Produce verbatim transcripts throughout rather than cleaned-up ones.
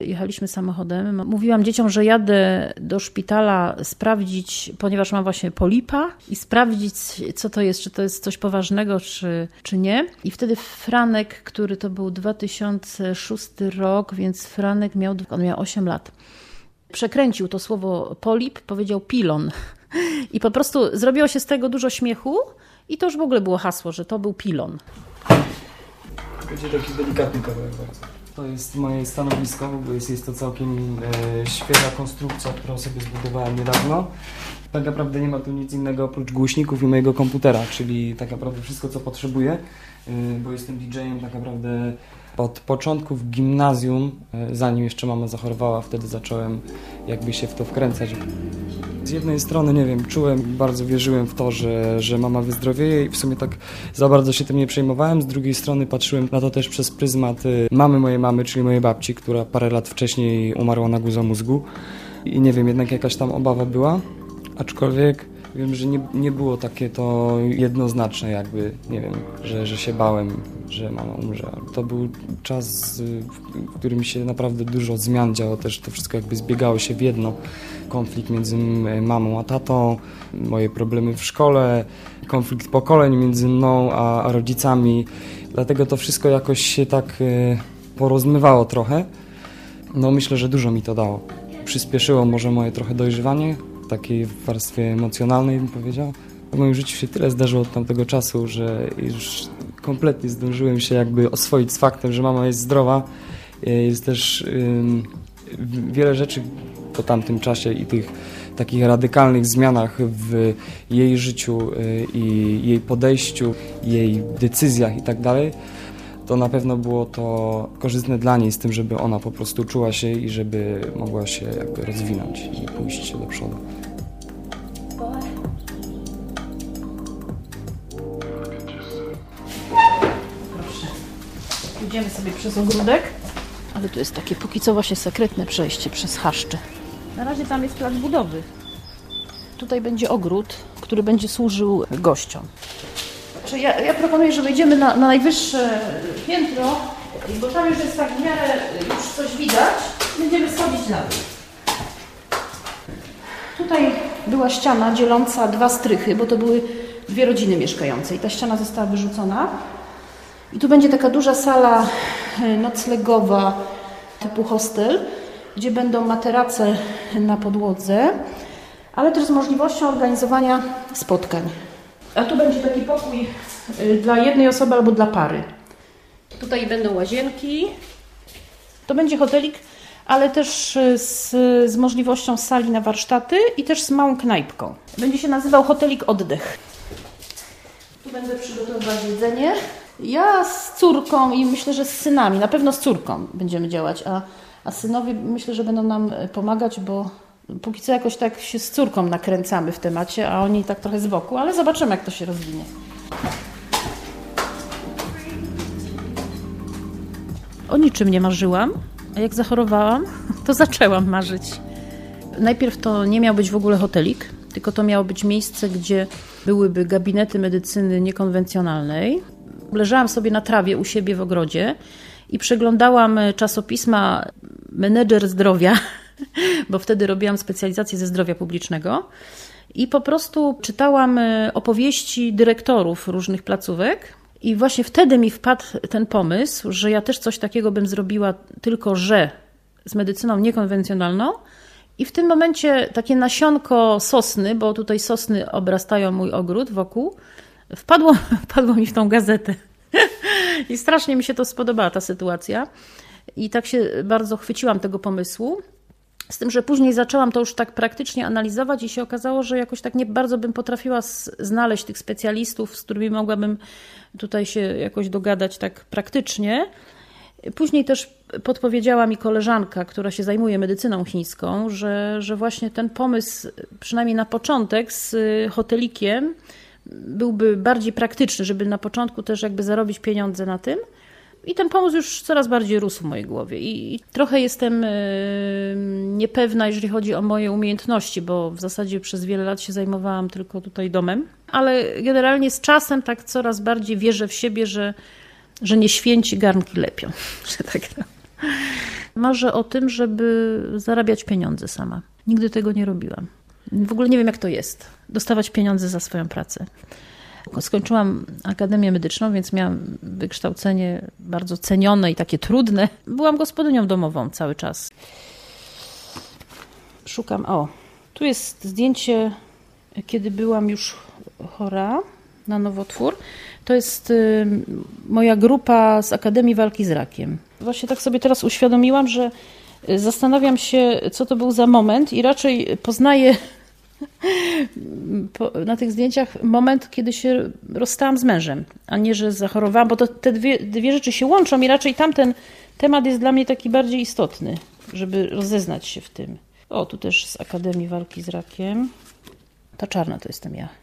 Jechaliśmy samochodem. Mówiłam dzieciom, że jadę do szpitala sprawdzić, ponieważ mam właśnie polipa i sprawdzić, co to jest, czy to jest coś poważnego, czy, czy nie. I wtedy Franek, który to był dwa tysiące szósty rok, więc Franek miał, on miał osiem lat. Przekręcił to słowo polip, powiedział pilon. I po prostu zrobiło się z tego dużo śmiechu i to już w ogóle było hasło, że to był pilon. Będzie taki delikatny kawałek bardzo. To jest moje stanowisko, bo jest, jest to całkiem e, świeża konstrukcja, którą sobie zbudowałem niedawno. Tak naprawdę nie ma tu nic innego oprócz głośników i mojego komputera, czyli tak naprawdę wszystko, co potrzebuję, e, bo jestem didżejem tak naprawdę od początków gimnazjum, e, zanim jeszcze mama zachorowała, wtedy zacząłem jakby się w to wkręcać. Z jednej strony, nie wiem, czułem, bardzo wierzyłem w to, że, że mama wyzdrowieje i w sumie tak za bardzo się tym nie przejmowałem. Z drugiej strony patrzyłem na to też przez pryzmat mamy mojej mamy, czyli mojej babci, która parę lat wcześniej umarła na guza mózgu. I nie wiem, jednak jakaś tam obawa była, aczkolwiek wiem, że nie, nie było takie to jednoznaczne jakby, nie wiem, że, że się bałem, że mama umrze. To był czas, w którym się naprawdę dużo zmian działo, też to wszystko jakby zbiegało się w jedno. Konflikt między mamą a tatą, moje problemy w szkole, konflikt pokoleń między mną a, a rodzicami. Dlatego to wszystko jakoś się tak y, porozmywało trochę. No myślę, że dużo mi to dało. Przyspieszyło może moje trochę dojrzewanie, w takiej warstwie emocjonalnej bym powiedział. W moim życiu się tyle zdarzyło od tamtego czasu, że już kompletnie zdążyłem się jakby oswoić z faktem, że mama jest zdrowa. Jest też y, wiele rzeczy po tamtym czasie i tych takich radykalnych zmianach w jej życiu i jej podejściu, jej decyzjach i tak dalej, to na pewno było to korzystne dla niej z tym, żeby ona po prostu czuła się i żeby mogła się jakby rozwinąć i pójść do przodu. Proszę. Idziemy sobie przez ogródek, ale tu jest takie póki co właśnie sekretne przejście przez chaszcze. Na razie tam jest plac budowy. Tutaj będzie ogród, który będzie służył gościom. Znaczy ja, ja proponuję, że wejdziemy na, na najwyższe piętro, bo tam już jest tak w miarę już coś widać. Będziemy schodzić na dół. Tutaj była ściana dzieląca dwa strychy, bo to były dwie rodziny mieszkające i ta ściana została wyrzucona. I tu będzie taka duża sala noclegowa typu hostel, gdzie będą materace na podłodze, ale też z możliwością organizowania spotkań. A tu będzie taki pokój dla jednej osoby albo dla pary. Tutaj będą łazienki. To będzie hotelik, ale też z, z możliwością sali na warsztaty i też z małą knajpką. Będzie się nazywał Hotelik Oddech. Tu będę przygotowywać jedzenie. Ja z córką i myślę, że z synami, na pewno z córką będziemy działać, a A synowie myślę, że będą nam pomagać, bo póki co jakoś tak się z córką nakręcamy w temacie, a oni tak trochę z boku, ale zobaczymy, jak to się rozwinie. O niczym nie marzyłam, a jak zachorowałam, to zaczęłam marzyć. Najpierw to nie miał być w ogóle hotelik, tylko to miało być miejsce, gdzie byłyby gabinety medycyny niekonwencjonalnej. Leżałam sobie na trawie u siebie w ogrodzie i przeglądałam czasopisma Menedżer Zdrowia, bo wtedy robiłam specjalizację ze zdrowia publicznego i po prostu czytałam opowieści dyrektorów różnych placówek i właśnie wtedy mi wpadł ten pomysł, że ja też coś takiego bym zrobiła, tylko że z medycyną niekonwencjonalną i w tym momencie takie nasionko sosny, bo tutaj sosny obrastają mój ogród wokół, wpadło, wpadło mi w tą gazetę. I strasznie mi się to spodobała, ta sytuacja. I tak się bardzo chwyciłam tego pomysłu. Z tym, że później zaczęłam to już tak praktycznie analizować i się okazało, że jakoś tak nie bardzo bym potrafiła znaleźć tych specjalistów, z którymi mogłabym tutaj się jakoś dogadać tak praktycznie. Później też podpowiedziała mi koleżanka, która się zajmuje medycyną chińską, że, że właśnie ten pomysł, przynajmniej na początek z hotelikiem, byłby bardziej praktyczny, żeby na początku też jakby zarobić pieniądze na tym. I ten pomysł już coraz bardziej rósł w mojej głowie. I, i trochę jestem yy, niepewna, jeżeli chodzi o moje umiejętności, bo w zasadzie przez wiele lat się zajmowałam tylko tutaj domem. Ale generalnie z czasem tak coraz bardziej wierzę w siebie, że, że nie święci garnki lepią. Że tak. Marzę o tym, żeby zarabiać pieniądze sama. Nigdy tego nie robiłam. W ogóle nie wiem, jak to jest. Dostawać pieniądze za swoją pracę. Skończyłam Akademię Medyczną, więc miałam wykształcenie bardzo cenione i takie trudne. Byłam gospodynią domową cały czas. Szukam, o, tu jest zdjęcie, kiedy byłam już chora na nowotwór. To jest y, moja grupa z Akademii Walki z Rakiem. Właśnie tak sobie teraz uświadomiłam, że zastanawiam się, co to był za moment i raczej poznaję po, na tych zdjęciach moment, kiedy się rozstałam z mężem, a nie, że zachorowałam, bo to te dwie, dwie rzeczy się łączą i raczej tamten temat jest dla mnie taki bardziej istotny, żeby rozeznać się w tym. O, tu też z Akademii Walki z Rakiem. Ta czarna to jestem ja.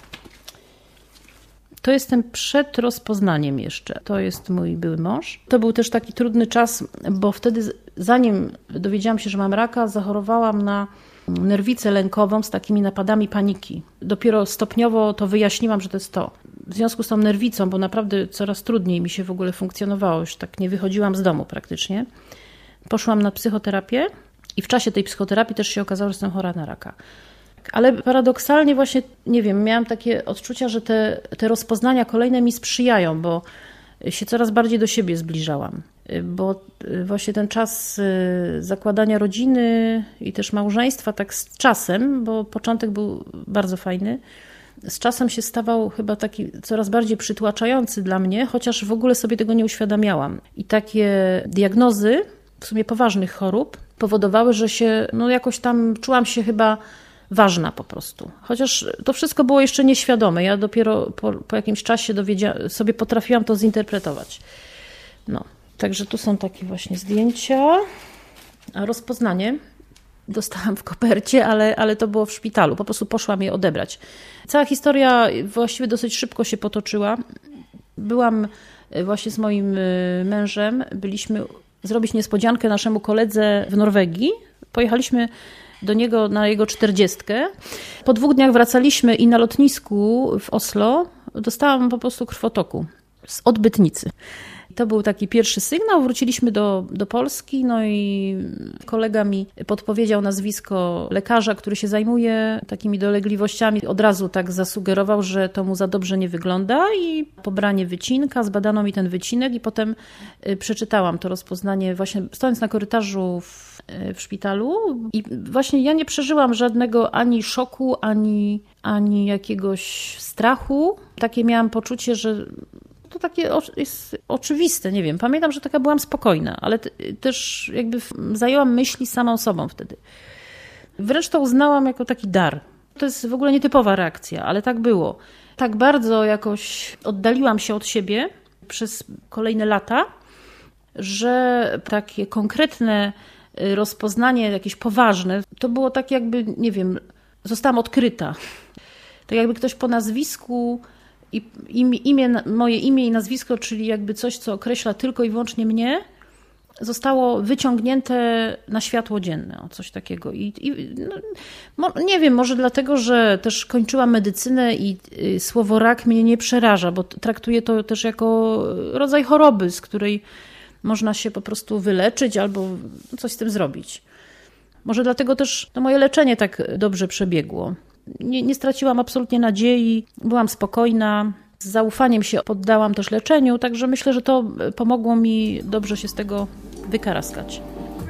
To jestem przed rozpoznaniem jeszcze. To jest mój były mąż. To był też taki trudny czas, bo wtedy, zanim dowiedziałam się, że mam raka, zachorowałam na nerwicę lękową z takimi napadami paniki. Dopiero stopniowo to wyjaśniłam, że to jest to. W związku z tą nerwicą, bo naprawdę coraz trudniej mi się w ogóle funkcjonowało, już tak nie wychodziłam z domu praktycznie. Poszłam na psychoterapię i w czasie tej psychoterapii też się okazało, że jestem chora na raka. Ale paradoksalnie właśnie, nie wiem, miałam takie odczucia, że te, te rozpoznania kolejne mi sprzyjają, bo się coraz bardziej do siebie zbliżałam. Bo właśnie ten czas zakładania rodziny i też małżeństwa tak z czasem, bo początek był bardzo fajny, z czasem się stawał chyba taki coraz bardziej przytłaczający dla mnie, chociaż w ogóle sobie tego nie uświadamiałam. I takie diagnozy, w sumie poważnych chorób, powodowały, że się, no jakoś tam czułam się chyba ważna po prostu. Chociaż to wszystko było jeszcze nieświadome. Ja dopiero po, po jakimś czasie dowiedzia- sobie potrafiłam to zinterpretować. No, także tu są takie właśnie zdjęcia. A rozpoznanie dostałam w kopercie, ale, ale to było w szpitalu. Po prostu poszłam je odebrać. Cała historia właściwie dosyć szybko się potoczyła. Byłam właśnie z moim mężem. Byliśmy zrobić niespodziankę naszemu koledze w Norwegii. Pojechaliśmy do niego na jego czterdziestkę. Po dwóch dniach wracaliśmy i na lotnisku w Oslo dostałam po prostu krwotoku z odbytnicy. To był taki pierwszy sygnał, wróciliśmy do, do Polski, no i kolega mi podpowiedział nazwisko lekarza, który się zajmuje takimi dolegliwościami. Od razu tak zasugerował, że to mu za dobrze nie wygląda i pobranie wycinka, zbadano mi ten wycinek i potem przeczytałam to rozpoznanie właśnie stojąc na korytarzu w, w szpitalu i właśnie ja nie przeżyłam żadnego ani szoku, ani, ani jakiegoś strachu. Takie miałam poczucie, że to takie jest oczywiste, nie wiem. Pamiętam, że taka byłam spokojna, ale też jakby zajęłam myśli samą sobą wtedy. Wręcz to uznałam jako taki dar. To jest w ogóle nietypowa reakcja, ale tak było. Tak bardzo jakoś oddaliłam się od siebie przez kolejne lata, że takie konkretne rozpoznanie, jakieś poważne, to było tak jakby, nie wiem, zostałam odkryta. Tak jakby ktoś po nazwisku i imię, imię, moje imię i nazwisko, czyli jakby coś, co określa tylko i wyłącznie mnie, zostało wyciągnięte na światło dzienne, o coś takiego. I, i no, nie wiem, może dlatego, że też kończyłam medycynę i y, słowo rak mnie nie przeraża, bo traktuję to też jako rodzaj choroby, z której można się po prostu wyleczyć albo coś z tym zrobić. Może dlatego też to moje leczenie tak dobrze przebiegło. Nie, nie straciłam absolutnie nadziei, byłam spokojna, z zaufaniem się poddałam też leczeniu, także myślę, że to pomogło mi dobrze się z tego wykaraskać.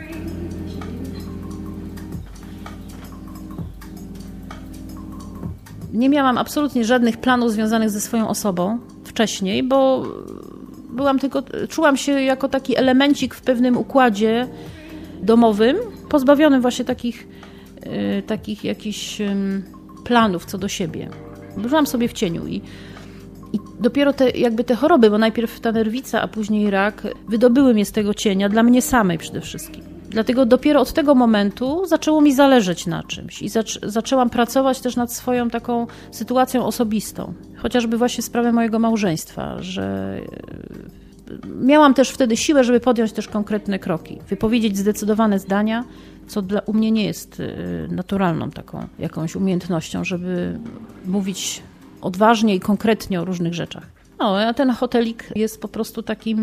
Nie miałam absolutnie żadnych planów związanych ze swoją osobą wcześniej, bo byłam tylko, czułam się jako taki elemencik w pewnym układzie domowym, pozbawionym właśnie takich, yy, takich jakichś yy, planów co do siebie. Byłam sobie w cieniu i, i dopiero te, jakby te choroby, bo najpierw ta nerwica, a później rak, wydobyły mnie z tego cienia, dla mnie samej przede wszystkim. Dlatego dopiero od tego momentu zaczęło mi zależeć na czymś i zac- zaczęłam pracować też nad swoją taką sytuacją osobistą. Chociażby właśnie sprawę mojego małżeństwa, że miałam też wtedy siłę, żeby podjąć też konkretne kroki, wypowiedzieć zdecydowane zdania, co dla u mnie nie jest naturalną taką jakąś umiejętnością, żeby mówić odważnie i konkretnie o różnych rzeczach. No, a ten hotelik jest po prostu takim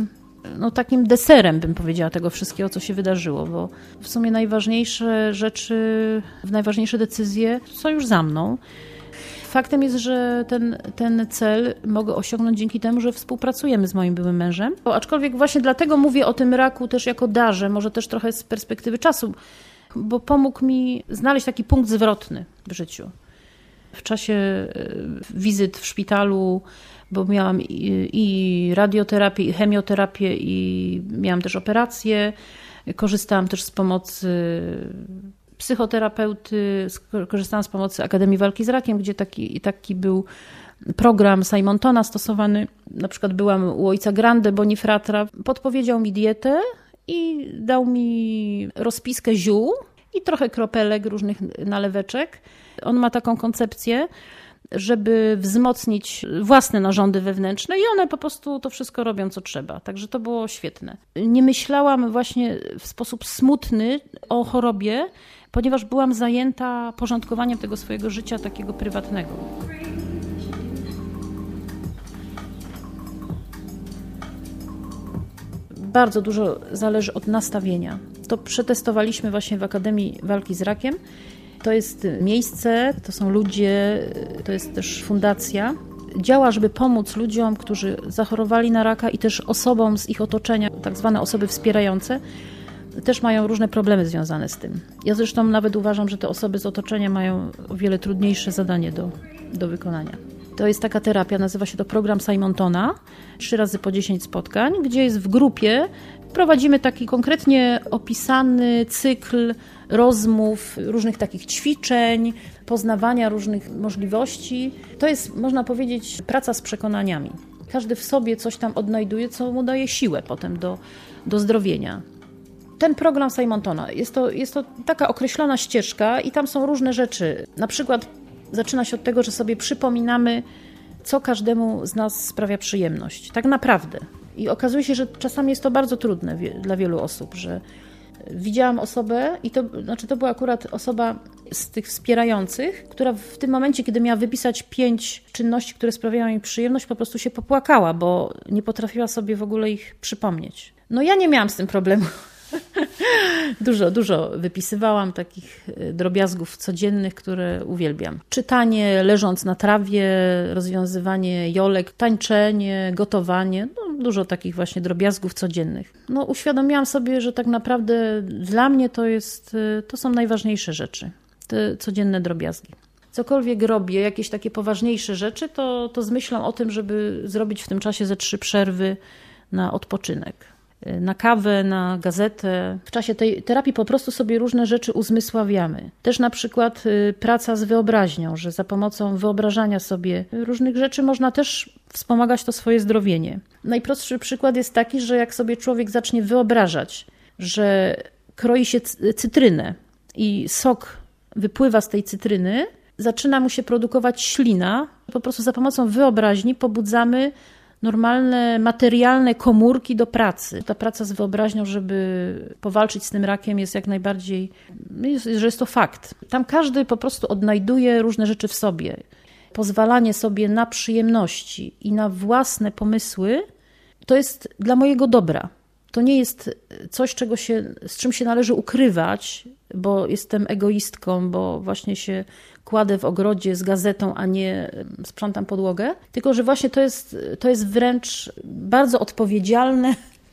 no, takim deserem, bym powiedziała, tego wszystkiego, co się wydarzyło, bo w sumie najważniejsze rzeczy, najważniejsze decyzje są już za mną. Faktem jest, że ten, ten cel mogę osiągnąć dzięki temu, że współpracujemy z moim byłym mężem. Bo aczkolwiek właśnie dlatego mówię o tym raku też jako darze, może też trochę z perspektywy czasu, bo pomógł mi znaleźć taki punkt zwrotny w życiu. W czasie wizyt w szpitalu, bo miałam i, i radioterapię, i chemioterapię, i miałam też operację. Korzystałam też z pomocy psychoterapeuty, korzystałam z pomocy Akademii Walki z Rakiem, gdzie taki, taki był program Simontona stosowany. Na przykład byłam u ojca Grande Bonifratra, podpowiedział mi dietę i dał mi rozpiskę ziół i trochę kropelek, różnych naleweczek. On ma taką koncepcję, żeby wzmocnić własne narządy wewnętrzne i one po prostu to wszystko robią, co trzeba. Także to było świetne. Nie myślałam właśnie w sposób smutny o chorobie, ponieważ byłam zajęta porządkowaniem tego swojego życia takiego prywatnego. Bardzo dużo zależy od nastawienia. To przetestowaliśmy właśnie w Akademii Walki z Rakiem. To jest miejsce, to są ludzie, to jest też fundacja. Działa, żeby pomóc ludziom, którzy zachorowali na raka i też osobom z ich otoczenia, tak zwane osoby wspierające, też mają różne problemy związane z tym. Ja zresztą nawet uważam, że te osoby z otoczenia mają o wiele trudniejsze zadanie do, do wykonania. To jest taka terapia, nazywa się to program Simontona, trzy razy po dziesięć spotkań, gdzie jest w grupie, prowadzimy taki konkretnie opisany cykl rozmów, różnych takich ćwiczeń, poznawania różnych możliwości. To jest, można powiedzieć, praca z przekonaniami. Każdy w sobie coś tam odnajduje, co mu daje siłę potem do, do zdrowienia. Ten program Simontona, jest to, jest to taka określona ścieżka i tam są różne rzeczy. Na przykład zaczyna się od tego, że sobie przypominamy, co każdemu z nas sprawia przyjemność. Tak naprawdę. I okazuje się, że czasami jest to bardzo trudne dla wielu osób, że widziałam osobę i to, znaczy to była akurat osoba z tych wspierających, która w tym momencie, kiedy miała wypisać pięć czynności, które sprawiają jej przyjemność, po prostu się popłakała, bo nie potrafiła sobie w ogóle ich przypomnieć. No ja nie miałam z tym problemu. Dużo, dużo wypisywałam takich drobiazgów codziennych, które uwielbiam. Czytanie leżąc na trawie, rozwiązywanie jolek, tańczenie, gotowanie, no, dużo takich właśnie drobiazgów codziennych. No, uświadomiłam sobie, że tak naprawdę dla mnie to jest, to są najważniejsze rzeczy, te codzienne drobiazgi. Cokolwiek robię, jakieś takie poważniejsze rzeczy, to, to z myślą o tym, żeby zrobić w tym czasie ze trzy przerwy na odpoczynek. Na kawę, na gazetę. W czasie tej terapii po prostu sobie różne rzeczy uzmysławiamy. Też na przykład praca z wyobraźnią, że za pomocą wyobrażania sobie różnych rzeczy można też wspomagać to swoje zdrowienie. Najprostszy przykład jest taki, że jak sobie człowiek zacznie wyobrażać, że kroi się cytrynę i sok wypływa z tej cytryny, zaczyna mu się produkować ślina. Po prostu za pomocą wyobraźni pobudzamy normalne, materialne komórki do pracy. Ta praca z wyobraźnią, żeby powalczyć z tym rakiem, jest jak najbardziej, jest, że jest to fakt. Tam każdy po prostu odnajduje różne rzeczy w sobie. Pozwalanie sobie na przyjemności i na własne pomysły, to jest dla mojego dobra. To nie jest coś, czego się, z czym się należy ukrywać, bo jestem egoistką, bo właśnie się kładę w ogrodzie z gazetą, a nie sprzątam podłogę, tylko że właśnie to jest, to jest wręcz bardzo odpowiedzialne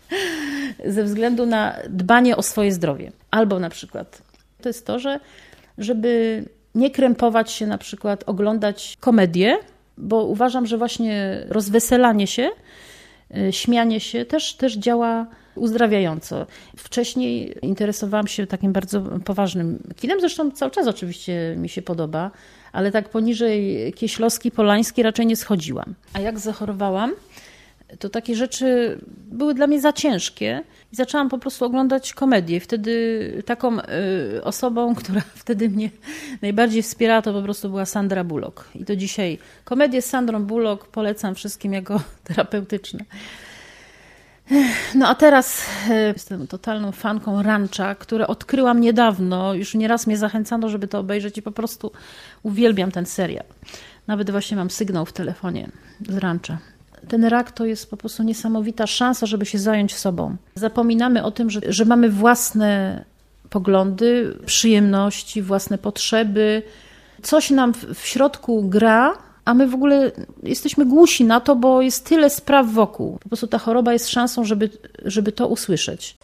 ze względu na dbanie o swoje zdrowie. Albo na przykład to jest to, że żeby nie krępować się, na przykład oglądać komedię, bo uważam, że właśnie rozweselanie się, śmianie się też, też działa uzdrawiająco. Wcześniej interesowałam się takim bardzo poważnym kinem, zresztą cały czas oczywiście mi się podoba, ale tak poniżej Kieślowski, Polański raczej nie schodziłam. A jak zachorowałam, to takie rzeczy były dla mnie za ciężkie i zaczęłam po prostu oglądać komedię. Wtedy taką y, osobą, która wtedy mnie najbardziej wspierała, to po prostu była Sandra Bullock. I do dzisiaj komedię z Sandrą Bullock polecam wszystkim jako terapeutyczne. No a teraz jestem totalną fanką Rancha, które odkryłam niedawno. Już nieraz mnie zachęcano, żeby to obejrzeć i po prostu uwielbiam ten serial. Nawet właśnie mam sygnał w telefonie z Rancha. ten rak to jest po prostu niesamowita szansa, żeby się zająć sobą. Zapominamy o tym, że, że mamy własne poglądy, przyjemności, własne potrzeby. Coś nam w, w środku gra, a my w ogóle jesteśmy głusi na to, bo jest tyle spraw wokół. Po prostu ta choroba jest szansą, żeby, żeby to usłyszeć.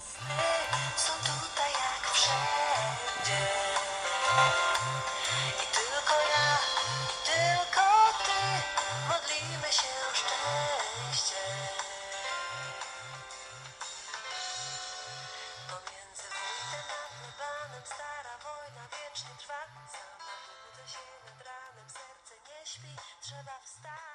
Trzeba wstać.